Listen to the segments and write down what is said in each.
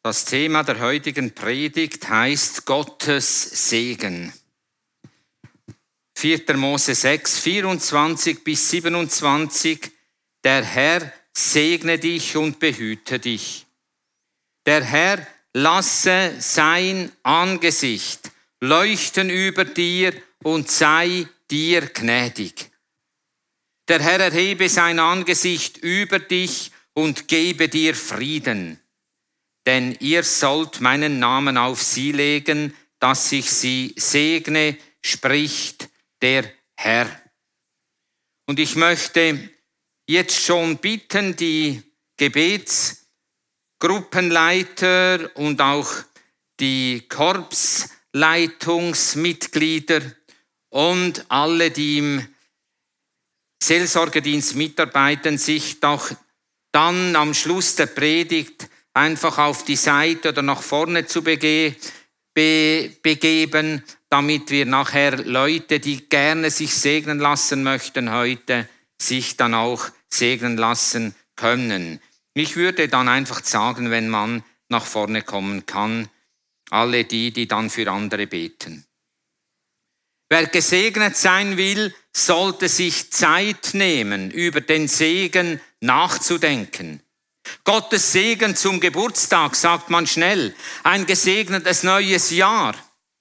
Das Thema der heutigen Predigt heißt Gottes Segen. 4. Mose 6, 24 bis 27. Der Herr segne dich und behüte dich. Der Herr lasse sein Angesicht leuchten über dir und sei dir gnädig. Der Herr erhebe sein Angesicht über dich und gebe dir Frieden. Denn ihr sollt meinen Namen auf sie legen, dass ich sie segne, spricht der Herr. Und ich möchte jetzt schon bitten, die Gebetsgruppenleiter und auch die Korpsleitungsmitglieder und alle, die im Seelsorgedienst mitarbeiten, sich doch dann am Schluss der Predigt einfach auf die Seite oder nach vorne zu begeben, damit wir nachher Leute, die gerne sich segnen lassen möchten heute, sich dann auch segnen lassen können. Ich würde dann einfach sagen, wenn man nach vorne kommen kann, alle die dann für andere beten. Wer gesegnet sein will, sollte sich Zeit nehmen, über den Segen nachzudenken. Gottes Segen zum Geburtstag, sagt man schnell, ein gesegnetes neues Jahr.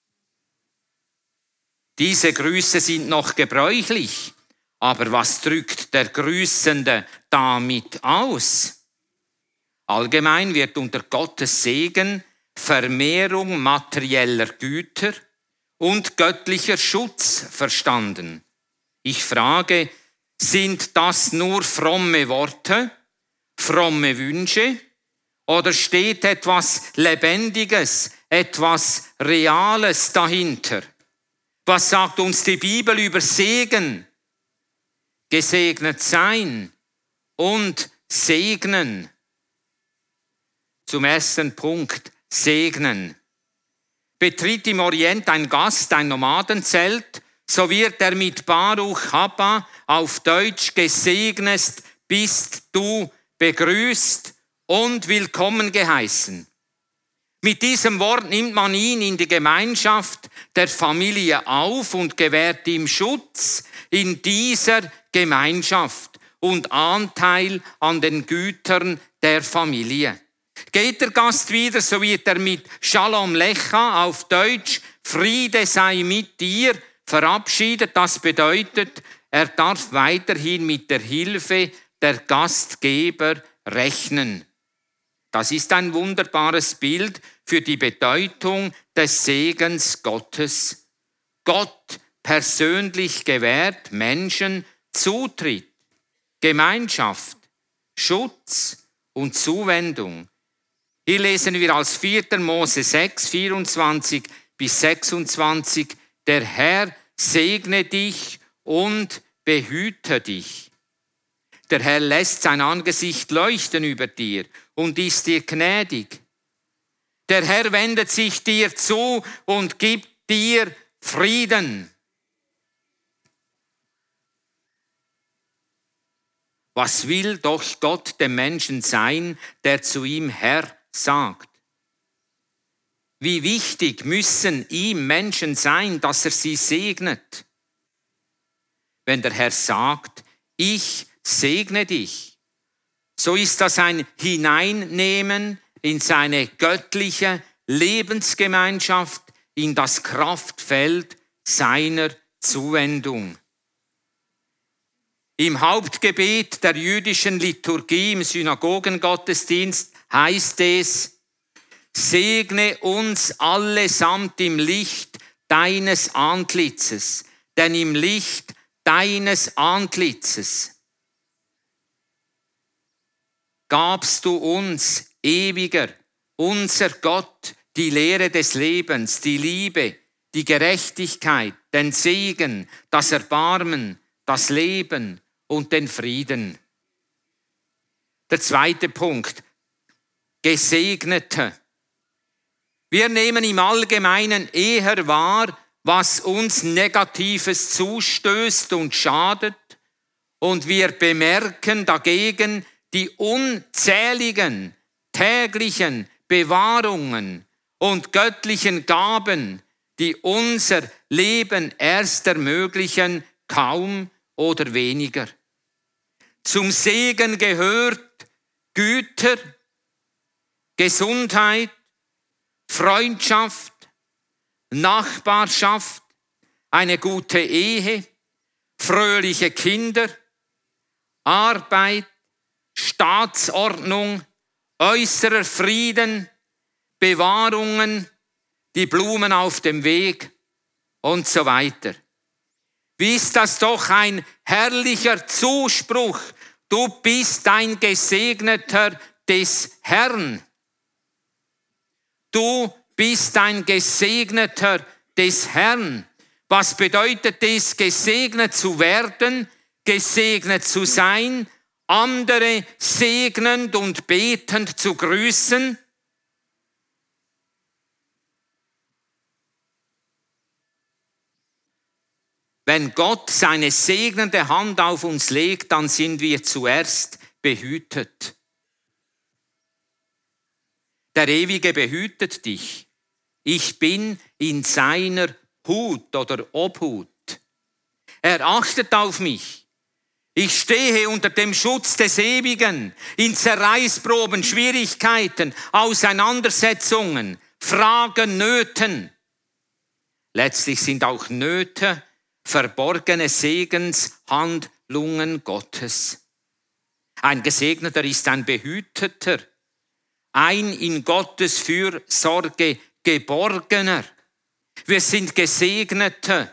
Diese Grüße sind noch gebräuchlich, aber was drückt der Grüßende damit aus? Allgemein wird unter Gottes Segen Vermehrung materieller Güter und göttlicher Schutz verstanden. Ich frage, sind das nur fromme Worte? Fromme Wünsche oder steht etwas Lebendiges, etwas Reales dahinter? Was sagt uns die Bibel über Segen? Gesegnet sein und segnen. Zum ersten Punkt, segnen. Betritt im Orient ein Gast ein Nomadenzelt, so wird er mit Baruch Haba auf Deutsch gesegnet bist du begrüßt und willkommen geheißen. Mit diesem Wort nimmt man ihn in die Gemeinschaft der Familie auf und gewährt ihm Schutz in dieser Gemeinschaft und Anteil an den Gütern der Familie. Geht der Gast wieder, so wird er mit Shalom Lecha auf Deutsch Friede sei mit dir verabschiedet. Das bedeutet, er darf weiterhin mit der Hilfe der Gastgeber rechnen. Das ist ein wunderbares Bild für die Bedeutung des Segens Gottes. Gott persönlich gewährt Menschen Zutritt, Gemeinschaft, Schutz und Zuwendung. Hier lesen wir als 4. Mose 6, 24 bis 26, der Herr segne dich und behüte dich. Der Herr lässt sein Angesicht leuchten über dir und ist dir gnädig. Der Herr wendet sich dir zu und gibt dir Frieden. Was will doch Gott dem Menschen sein, der zu ihm Herr sagt? Wie wichtig müssen ihm Menschen sein, dass er sie segnet? Wenn der Herr sagt, ich segne dich, so ist das ein Hineinnehmen in seine göttliche Lebensgemeinschaft, in das Kraftfeld seiner Zuwendung. Im Hauptgebet der jüdischen Liturgie im Synagogengottesdienst heißt es, segne uns allesamt im Licht deines Antlitzes, denn im Licht deines Antlitzes gabst du uns, ewiger, unser Gott, die Lehre des Lebens, die Liebe, die Gerechtigkeit, den Segen, das Erbarmen, das Leben und den Frieden. Der zweite Punkt, Gesegnete. Wir nehmen im Allgemeinen eher wahr, was uns Negatives zustößt und schadet, und wir bemerken dagegen die unzähligen täglichen Bewahrungen und göttlichen Gaben, die unser Leben erst ermöglichen, kaum oder weniger. Zum Segen gehört Güter, Gesundheit, Freundschaft, Nachbarschaft, eine gute Ehe, fröhliche Kinder, Arbeit, Staatsordnung, äußerer Frieden, Bewahrungen, die Blumen auf dem Weg und so weiter. Wie ist das doch ein herrlicher Zuspruch? Du bist ein Gesegneter des Herrn. Du bist ein Gesegneter des Herrn. Was bedeutet es, gesegnet zu werden, gesegnet zu sein, andere segnend und betend zu grüßen? Wenn Gott seine segnende Hand auf uns legt, dann sind wir zuerst behütet. Der Ewige behütet dich. Ich bin in seiner Hut oder Obhut. Er achtet auf mich. Ich stehe unter dem Schutz des Ewigen, in Zerreißproben, Schwierigkeiten, Auseinandersetzungen, Fragen, Nöten. Letztlich sind auch Nöte verborgene Segenshandlungen Gottes. Ein Gesegneter ist ein Behüteter, ein in Gottes Fürsorge Geborgener. Wir sind Gesegnete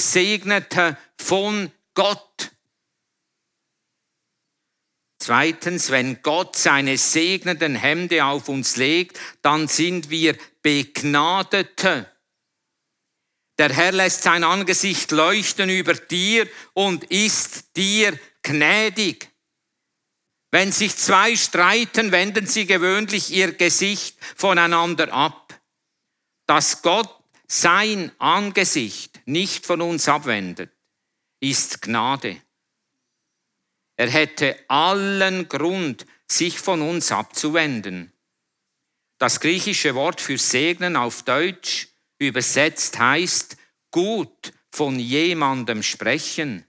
von Gott. Zweitens, wenn Gott seine segnenden Hände auf uns legt, dann sind wir Begnadete. Der Herr lässt sein Angesicht leuchten über dir und ist dir gnädig. Wenn sich zwei streiten, wenden sie gewöhnlich ihr Gesicht voneinander ab. Dass Gott sein Angesicht nicht von uns abwendet, ist Gnade. Er hätte allen Grund, sich von uns abzuwenden. Das griechische Wort für segnen auf Deutsch übersetzt heißt, gut von jemandem sprechen.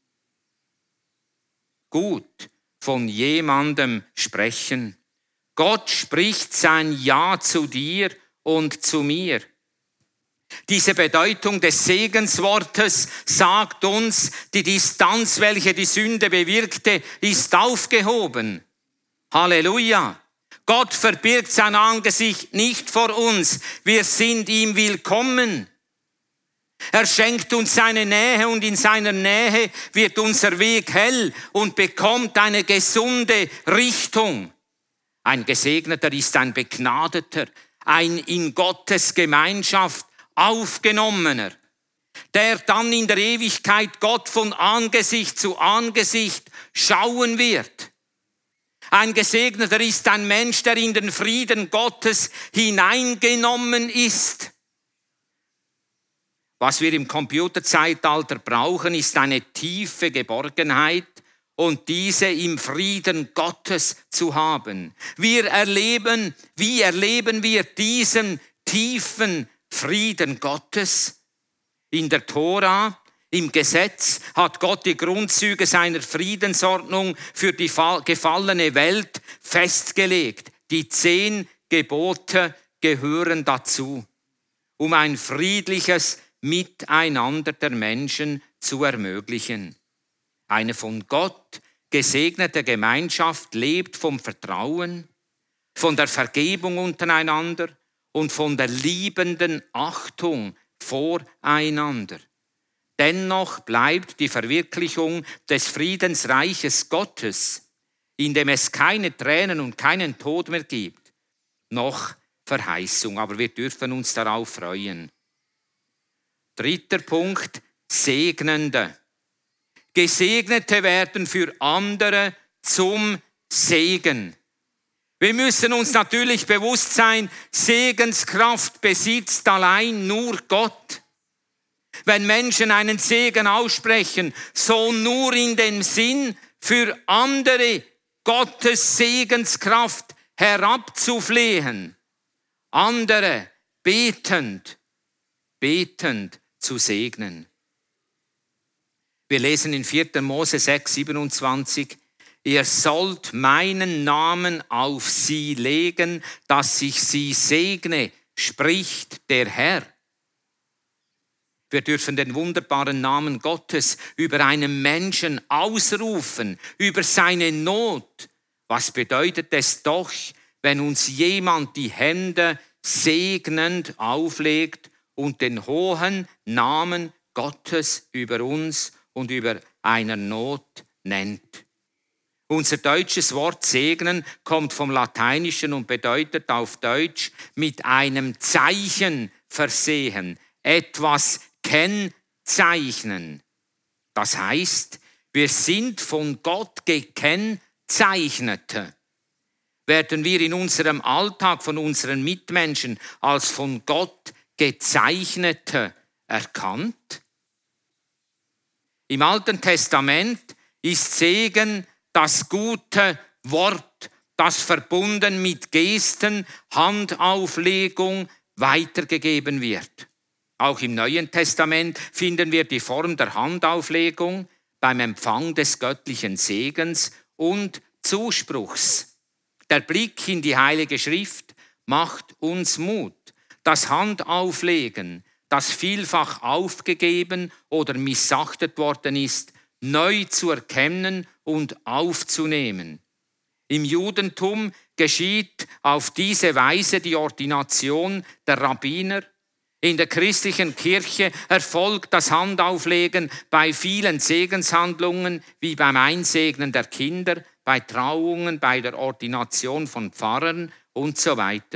Gut von jemandem sprechen. Gott spricht sein Ja zu dir und zu mir. Diese Bedeutung des Segenswortes sagt uns, die Distanz, welche die Sünde bewirkte, ist aufgehoben. Halleluja! Gott verbirgt sein Angesicht nicht vor uns. Wir sind ihm willkommen. Er schenkt uns seine Nähe und in seiner Nähe wird unser Weg hell und bekommt eine gesunde Richtung. Ein Gesegneter ist ein Begnadeter, ein in Gottes Gemeinschaft Aufgenommener, der dann in der Ewigkeit Gott von Angesicht zu Angesicht schauen wird. Ein Gesegneter ist ein Mensch, der in den Frieden Gottes hineingenommen ist. Was wir im Computerzeitalter brauchen, ist eine tiefe Geborgenheit und diese im Frieden Gottes zu haben. Wie erleben wir diesen tiefen Frieden Gottes? In der Tora, im Gesetz hat Gott die Grundzüge seiner Friedensordnung für die gefallene Welt festgelegt. Die 10 Gebote gehören dazu, um ein friedliches Miteinander der Menschen zu ermöglichen. Eine von Gott gesegnete Gemeinschaft lebt vom Vertrauen, von der Vergebung untereinander und von der liebenden Achtung voreinander. Dennoch bleibt die Verwirklichung des Friedensreiches Gottes, in dem es keine Tränen und keinen Tod mehr gibt, noch Verheißung. Aber wir dürfen uns darauf freuen. 3. Punkt, Segnende. Gesegnete werden für andere zum Segen. Wir müssen uns natürlich bewusst sein, Segenskraft besitzt allein nur Gott. Wenn Menschen einen Segen aussprechen, so nur in dem Sinn, für andere Gottes Segenskraft herabzuflehen. andere betend zu segnen. Wir lesen in 4. Mose 6, 27, ihr sollt meinen Namen auf sie legen, dass ich sie segne, spricht der Herr. Wir dürfen den wunderbaren Namen Gottes über einen Menschen ausrufen, über seine Not. Was bedeutet es doch, wenn uns jemand die Hände segnend auflegt und den hohen Namen Gottes über uns und über einer Not nennt? Unser deutsches Wort segnen kommt vom Lateinischen und bedeutet auf Deutsch mit einem Zeichen versehen, etwas kennzeichnen. Das heißt, wir sind von Gott gekennzeichnete. Werden wir in unserem Alltag von unseren Mitmenschen als von Gott gezeichnete erkannt? Im Alten Testament ist Segen das gute Wort, das verbunden mit Gesten, Handauflegung weitergegeben wird. Auch im Neuen Testament finden wir die Form der Handauflegung beim Empfang des göttlichen Segens und Zuspruchs. Der Blick in die Heilige Schrift macht uns Mut. Das Handauflegen, das vielfach aufgegeben oder missachtet worden ist, neu zu erkennen und aufzunehmen. Im Judentum geschieht auf diese Weise die Ordination der Rabbiner. In der christlichen Kirche erfolgt das Handauflegen bei vielen Segenshandlungen, wie beim Einsegnen der Kinder, bei Trauungen, bei der Ordination von Pfarrern und so weiter.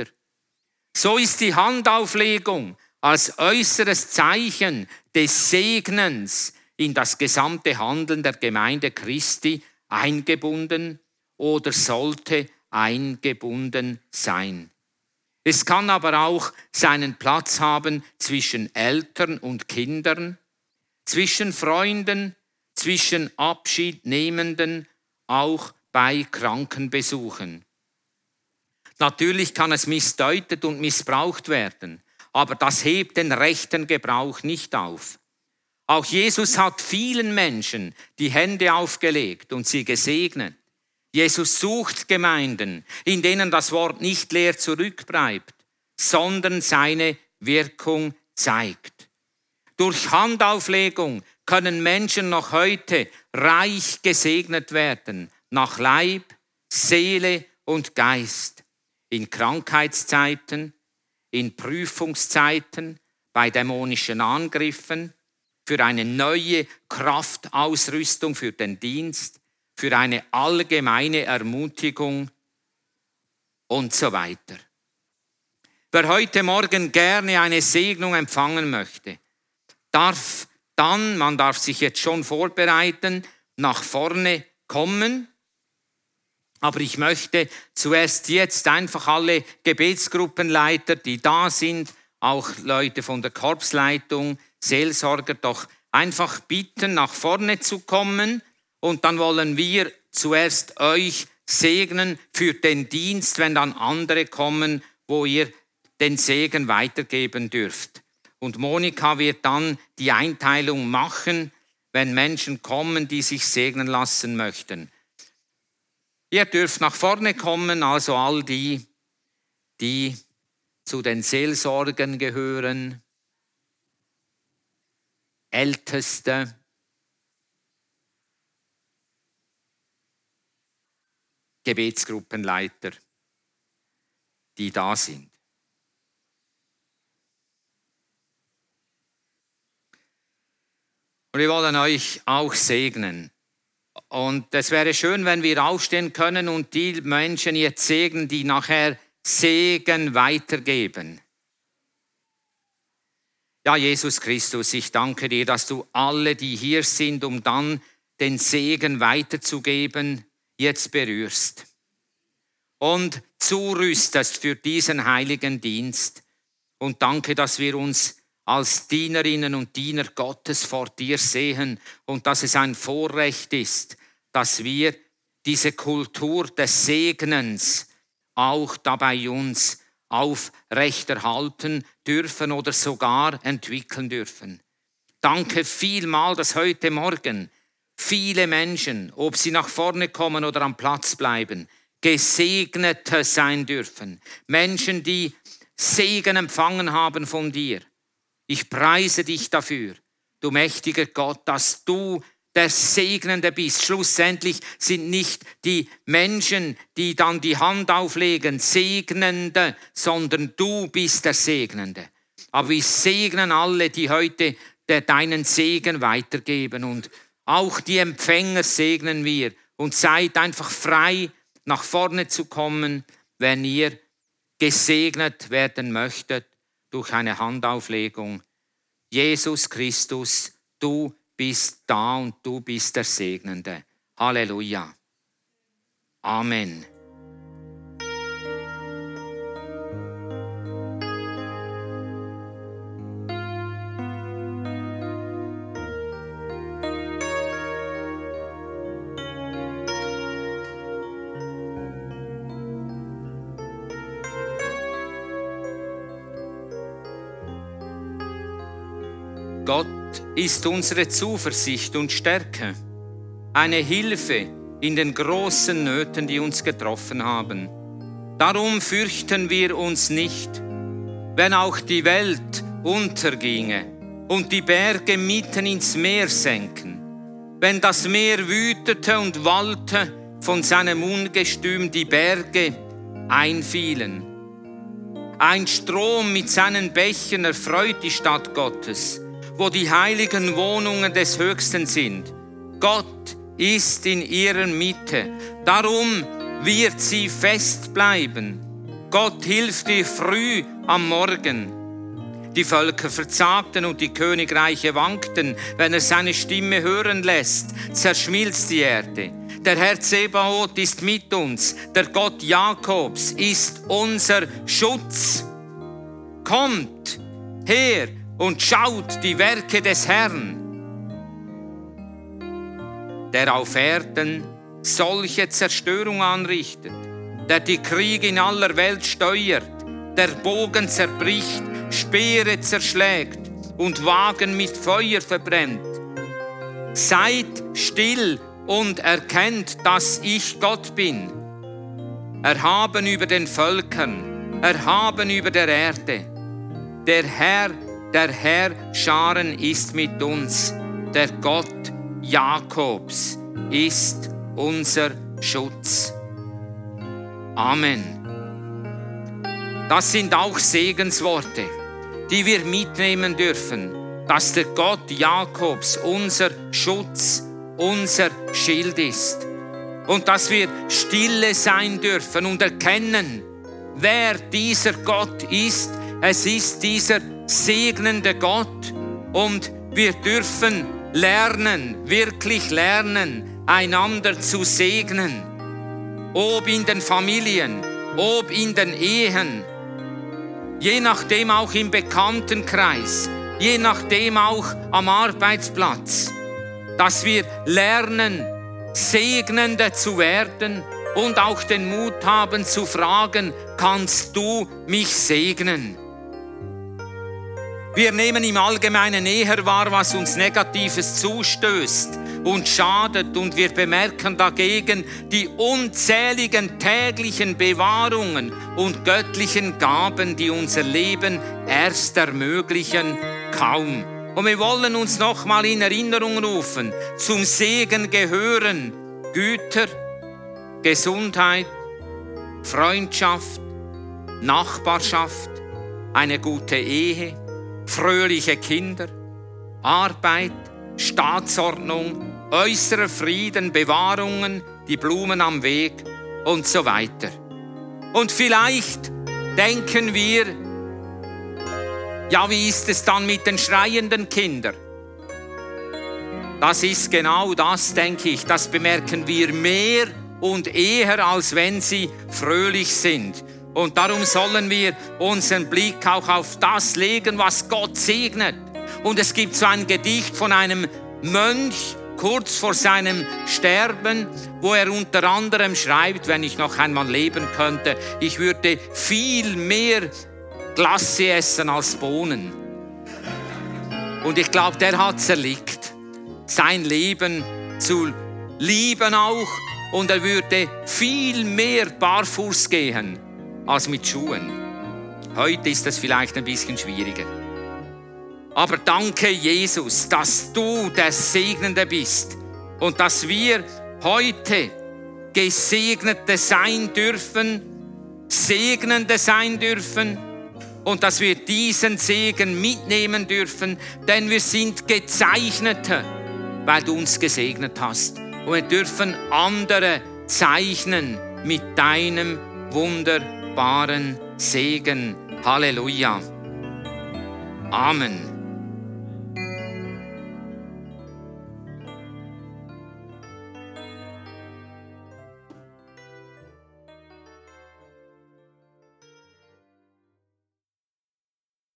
So ist die Handauflegung als äußeres Zeichen des Segnens in das gesamte Handeln der Gemeinde Christi eingebunden oder sollte eingebunden sein. Es kann aber auch seinen Platz haben zwischen Eltern und Kindern, zwischen Freunden, zwischen Abschiednehmenden, auch bei Krankenbesuchen. Natürlich kann es missdeutet und missbraucht werden, aber das hebt den rechten Gebrauch nicht auf. Auch Jesus hat vielen Menschen die Hände aufgelegt und sie gesegnet. Jesus sucht Gemeinden, in denen das Wort nicht leer zurückbleibt, sondern seine Wirkung zeigt. Durch Handauflegung können Menschen noch heute reich gesegnet werden, nach Leib, Seele und Geist, in Krankheitszeiten, in Prüfungszeiten, bei dämonischen Angriffen, für eine neue Kraftausrüstung für den Dienst, für eine allgemeine Ermutigung und so weiter. Wer heute Morgen gerne eine Segnung empfangen möchte, man darf sich jetzt schon vorbereiten, nach vorne kommen. Aber ich möchte zuerst jetzt einfach alle Gebetsgruppenleiter, die da sind, auch Leute von der Korpsleitung, Seelsorger, doch einfach bitten, nach vorne zu kommen. Und dann wollen wir zuerst euch segnen für den Dienst, wenn dann andere kommen, wo ihr den Segen weitergeben dürft. Und Monika wird dann die Einteilung machen, wenn Menschen kommen, die sich segnen lassen möchten. Ihr dürft nach vorne kommen, also all die, die zu den Seelsorgern gehören, Älteste, Gebetsgruppenleiter, die da sind. Und wir wollen euch auch segnen. Und es wäre schön, wenn wir aufstehen können und die Menschen jetzt segnen, die nachher Segen weitergeben. Ja, Jesus Christus, ich danke dir, dass du alle, die hier sind, um dann den Segen weiterzugeben, jetzt berührst und zurüstest für diesen heiligen Dienst. Und danke, dass wir uns als Dienerinnen und Diener Gottes vor dir sehen und dass es ein Vorrecht ist, dass wir diese Kultur des Segnens auch da bei uns aufrechterhalten dürfen oder sogar entwickeln dürfen. Danke vielmal, dass heute Morgen viele Menschen, ob sie nach vorne kommen oder am Platz bleiben, Gesegnete sein dürfen. Menschen, die Segen empfangen haben von dir. Ich preise dich dafür, du mächtiger Gott, dass du der Segnende bist. Schlussendlich sind nicht die Menschen, die dann die Hand auflegen, Segnende, sondern du bist der Segnende. Aber wir segnen alle, die heute deinen Segen weitergeben. Und auch die Empfänger segnen wir. Und seid einfach frei, nach vorne zu kommen, wenn ihr gesegnet werden möchtet durch eine Handauflegung. Jesus Christus, du bist da und du bist der Segnende. Halleluja. Amen. Gott ist unsere Zuversicht und Stärke, eine Hilfe in den großen Nöten, die uns getroffen haben. Darum fürchten wir uns nicht, wenn auch die Welt unterginge und die Berge mitten ins Meer senken, wenn das Meer wütete und wallte, von seinem Ungestüm die Berge einfielen. Ein Strom mit seinen Bächen erfreut die Stadt Gottes, wo die heiligen Wohnungen des Höchsten sind. Gott ist in ihrer Mitte, darum wird sie fest bleiben. Gott hilft ihr früh am Morgen. Die Völker verzagten und die Königreiche wankten, wenn er seine Stimme hören lässt, zerschmilzt die Erde. Der Herr Zebaoth ist mit uns, der Gott Jakobs ist unser Schutz. Kommt her und schaut die Werke des Herrn, der auf Erden solche Zerstörung anrichtet, der die Kriege in aller Welt steuert, der Bogen zerbricht, Speere zerschlägt und Wagen mit Feuer verbrennt. Seid still und erkennt, dass ich Gott bin, erhaben über den Völkern, erhaben über der Erde. Der Herr Scharen ist mit uns, der Gott Jakobs ist unser Schutz. Amen. Das sind auch Segensworte, die wir mitnehmen dürfen, dass der Gott Jakobs unser Schutz, unser Schild ist. Und dass wir stille sein dürfen und erkennen, wer dieser Gott ist. Es ist dieser segnende Gott und wir dürfen lernen, wirklich lernen, einander zu segnen. Ob in den Familien, ob in den Ehen, je nachdem auch im Bekanntenkreis, je nachdem auch am Arbeitsplatz, dass wir lernen, Segnende zu werden und auch den Mut haben zu fragen, kannst du mich segnen? Wir nehmen im Allgemeinen eher wahr, was uns Negatives zustößt und schadet, und wir bemerken dagegen die unzähligen täglichen Bewahrungen und göttlichen Gaben, die unser Leben erst ermöglichen, kaum. Und wir wollen uns nochmal in Erinnerung rufen, zum Segen gehören Güter, Gesundheit, Freundschaft, Nachbarschaft, eine gute Ehe, fröhliche Kinder, Arbeit, Staatsordnung, äußerer Frieden, Bewahrungen, die Blumen am Weg und so weiter. Und vielleicht denken wir, ja, wie ist es dann mit den schreienden Kindern? Das ist genau das, denke ich, das bemerken wir mehr und eher, als wenn sie fröhlich sind. Und darum sollen wir unseren Blick auch auf das legen, was Gott segnet. Und es gibt so ein Gedicht von einem Mönch kurz vor seinem Sterben, wo er unter anderem schreibt, wenn ich noch einmal leben könnte, ich würde viel mehr Glasse essen als Bohnen. Und ich glaube, der hat es erlickt, sein Leben zu lieben auch. Und er würde viel mehr barfuß gehen als mit Schuhen. Heute ist das vielleicht ein bisschen schwieriger. Aber danke, Jesus, dass du der Segnende bist und dass wir heute Gesegnete sein dürfen, Segnende sein dürfen und dass wir diesen Segen mitnehmen dürfen, denn wir sind Gezeichnete, weil du uns gesegnet hast. Und wir dürfen andere zeichnen mit deinem wunderbaren Segen. Halleluja. Amen.